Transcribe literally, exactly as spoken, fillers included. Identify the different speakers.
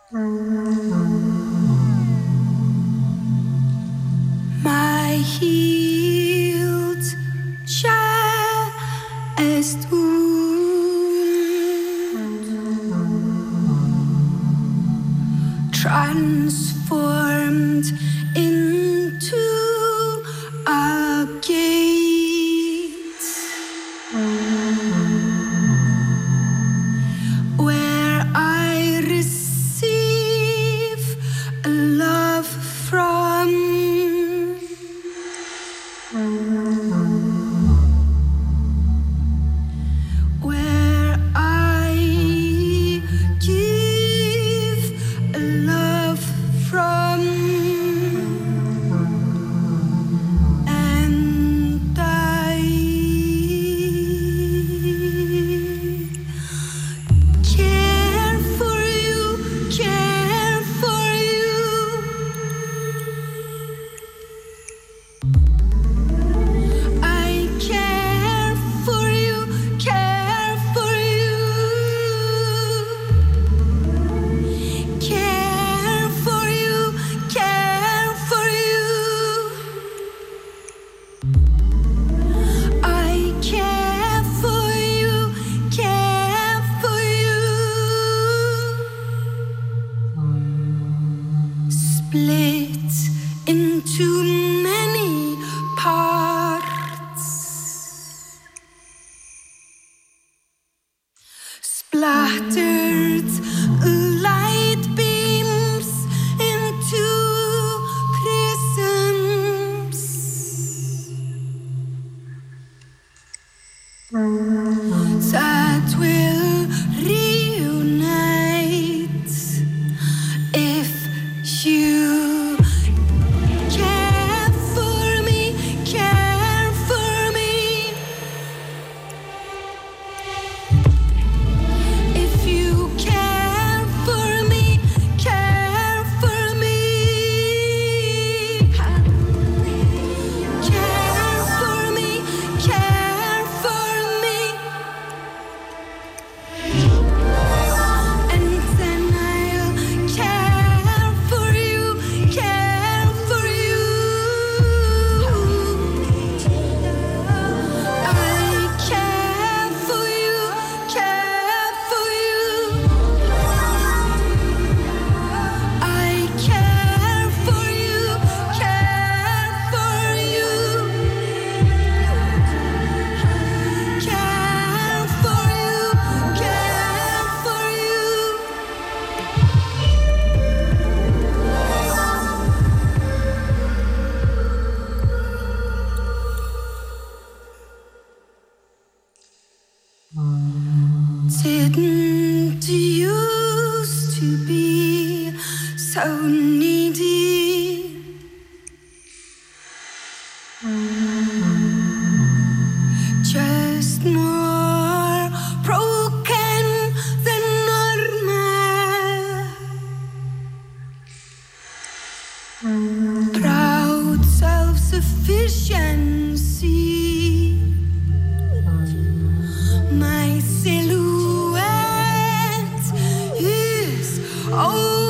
Speaker 1: My healed chest wound transformed into a gate where I receive love from. Where I give love from, and I care for you, care for you. I care for you, care for you. Care for you, care for you. I care for you, care for you. Split into many parts, splattered light beams into prisms that will reunite if you care for me, care for me. If you care for me, care for me. Care for me, care for me. And then I'll care for you, care for you. I care for you, care for you. I care for you, care for you. Care for you, care for you. Didn't used to be so needy. Just more broken than normal. Proud self-sufficiency. My silhouette is oh